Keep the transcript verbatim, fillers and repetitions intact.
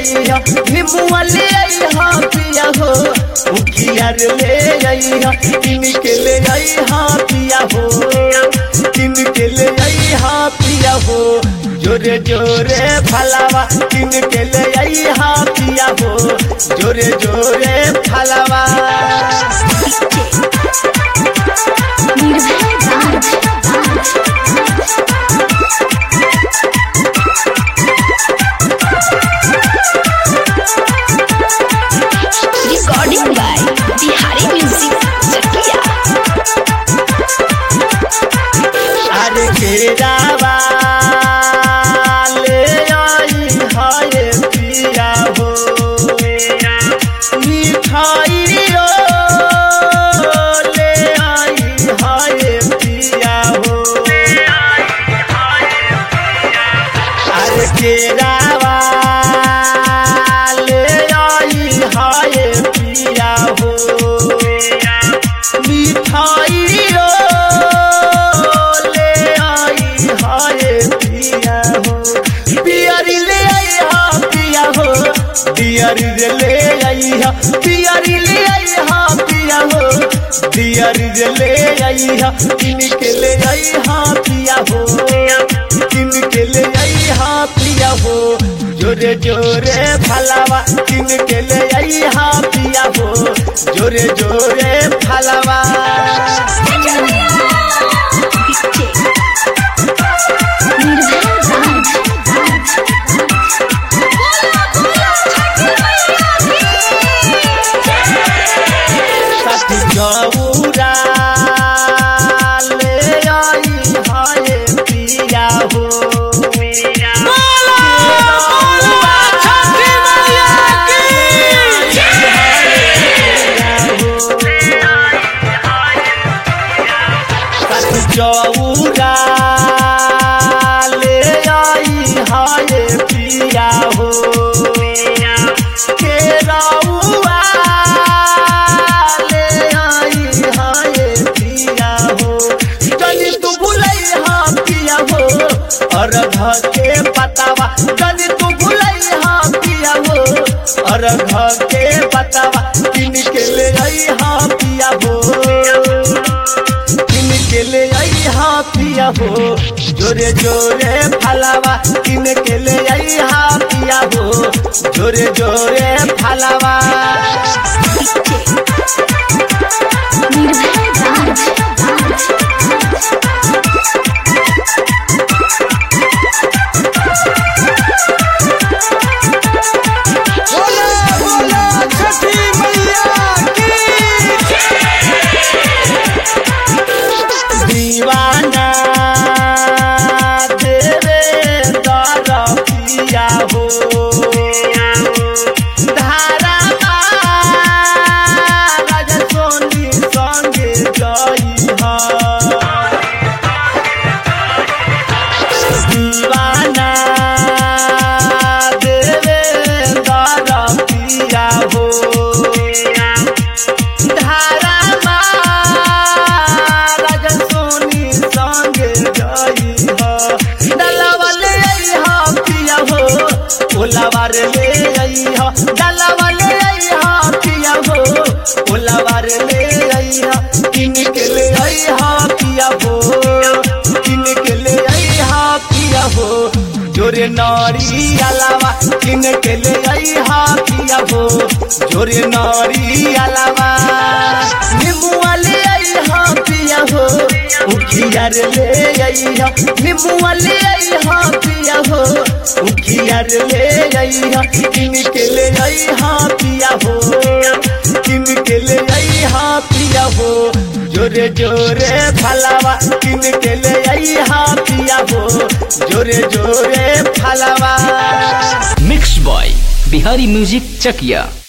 आई हा निमुआ ले आई हा पिया हो उखिया ले आई हा किन के ले आई हा पिया हो किन के ले आई हा पिया हो जोरे जोरे फलावा किन के ले आई हा पिया हो जोरे जोरे फलावा recording by Bihari music Chakiya. अरे केरावा ले आई हाय पिया हो मिठाई ले आई हाय पिया हो अरे केरावा ले आई हाय पिया हो मिठाई ले आई हाय पिया हो पियरी ले आई हा पिया हो पियरी ले आई हा पियरी ले आई हा पिया हो पियरी ले आई हा किन के ले आई हा पिया हो किन के ले आई हा पिया हो जोरे जोरे फलावा किन के ले आई हा पिया हो जोरे जोरे फलावा गौरा ले आई हाय पिया हो गौरा ले आई हाय पिया हो केरौआ अरघ के पतावा जल्दी तू भुलई हा पिया हो अरघ के पतावा किन के ले आई हा पिया हो किन के ले आई हा पिया हो जोरे जोरे फलावा किन के ले आई हा पिया हो जोरे जोरे फलावा दीवाना देवे दादा पिया हो धारा राजा सोनी संगे गई हा दीवाना देवे दादा पिया हो धारा ओलावार ले आई हा डलावा ले आई हा पिया हो ओलावार ले आई हा किन के ले आई हा पिया हो किन के ले आई हा पिया हो जोरे नारी अलावा किन के ले आई हा पिया हो जोरे नारी अलावा निमुआ ले आई हा पिया हो उखिया ले आई हा निमुआ ले आई हा पिया हो उखिया ले आई हा किन के ले आई हा पिया हो किन के ले आई हा पिया हो जोरे जोरे फलावा किन के ले आई हा पिया हो जोरे जोरे फलावा मिक्स बॉय बिहारी म्यूजिक चकिया।